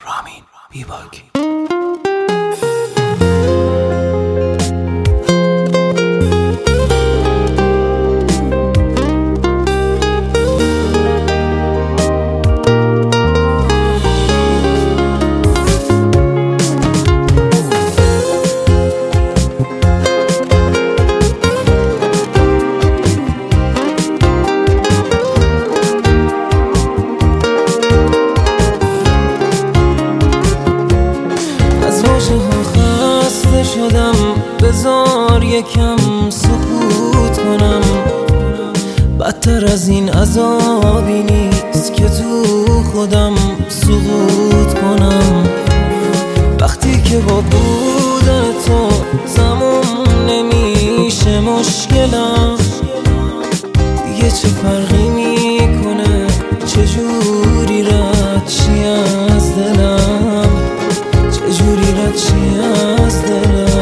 رامین بیباک. شدم بذار یکم سکوت کنم، بدتر از این عذابی نیست که تو خودم سقوط کنم. وقتی که با بودن تو تموم نمیشه مشکلم، دیگه چه فرقی میکنه چجوری رد چی از دلم، چجوری رد چی از دلم.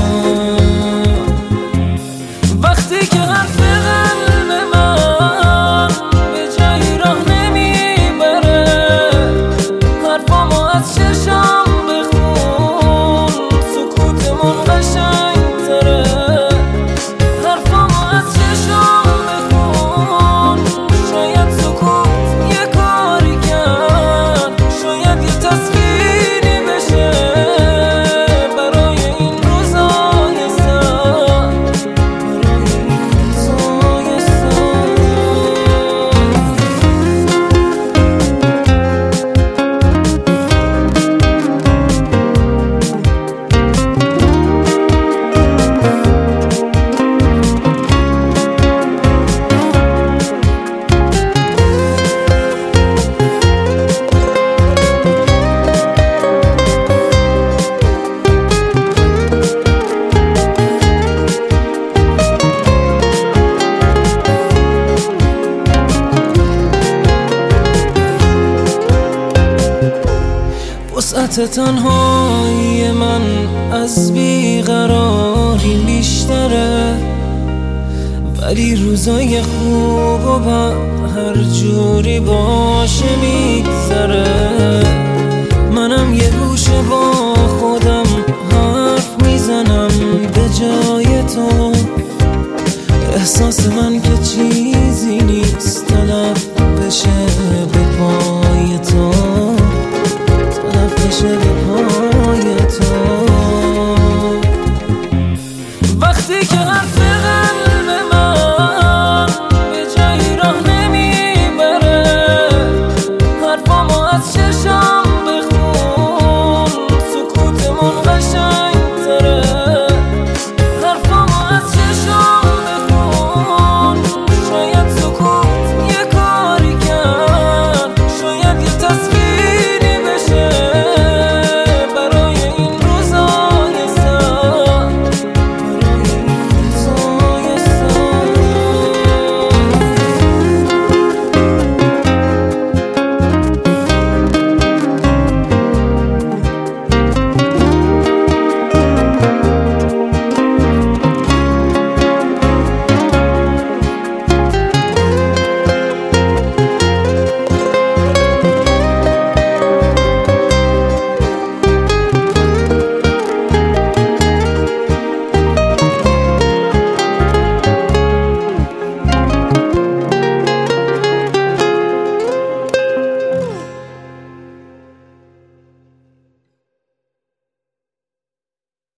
وقتی که حرف قلب من به جایی راه نمیبره، حرفامو از چشم بخون سکوتمون قشنگ‌تره. حرفامو از چشم بخون، شاید سکوت یه کاری کرد، شاید یه تسکینی بشه برای این روزای سخت، برای این روزای سخت. وسعت تنهایی من از بیقراری بیشتره، ولی روزای خوب و هر جوری باشه میگذره. منم یه گوشه با خودم حرف میزنم به جای تو، احساس من که چیزی نیست تلف بشه به پای تو، تلف بشه به